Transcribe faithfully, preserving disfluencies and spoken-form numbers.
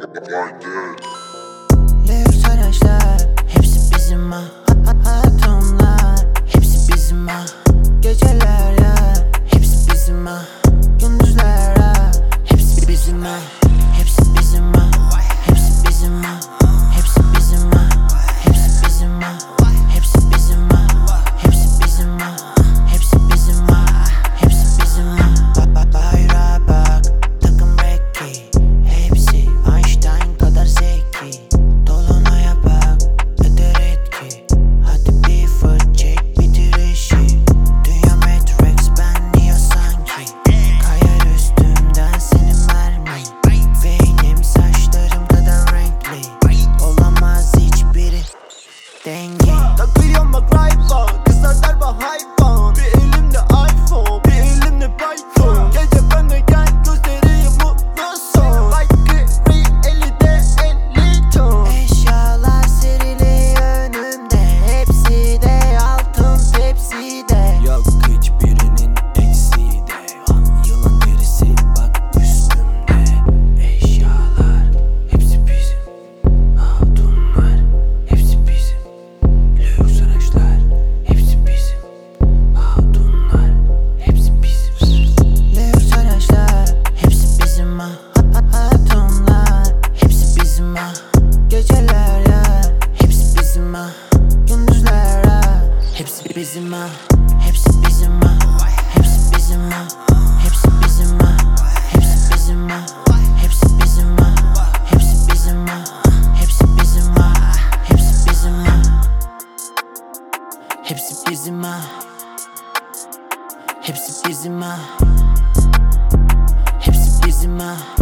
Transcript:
Lüks araçlar, hepsi bizim ha. Hatunlar, hepsi bizim ha. Geceler ya, hepsi bizim ha. Gündüzler ha, hepsi bizim ha. Hepsi bizim ha. Hepsi bizim ha. Hepsi bizim ha. Hepsi bizim ha. Hepsi bizim ha. Hepsi bizim ha. Hepsi bizim ha. Hepsi bizim ha. Bayrağa bak, takım Reki. Hepsi Einstein kadar zeki. Dolunay'a bak, eder etki. Hadi bir fırt çek, bitir işi. Dünya Matrix, ben Neo sanki. Kayar üstümden senin mermi. Beynim saçlarım kadar renkli. Olamaz hiçbiri denge. Takıyorum bak Ray-Ban, kızlar der bak hayvan. Bir elimde iPhone, bir elimde Python. Gece bende gel göstereyim mutlu son. Like ellide elli ton. Eşyalar serili önümde. Hepsi de altın tepside. Yok hiçbirinin eksiği de. Yılan derisi bak üstümde. Eşyalar hepsi bizim. Hatunlar hepsi bizim. Lüks araçlar hepsi bizim. Hatunlar hepsi bizim. Lüks araçlar, hepsi bizim ha. Hatunlar, hepsi bizim ha. Geceler ya, hepsi bizim ha. Gündüzler ha, hepsi bizim ha. Hepsi bizim ha. Hepsi bizim ha. Hepsi bizim ha. Hepsi bizim ha. Hepsi bizim ha. Hepsi bizim ha. Hepsi bizim ha. Hepsi bizim ha. Hepsi bizim ha. Hepsi bizim ha. Hepsi bizim ha.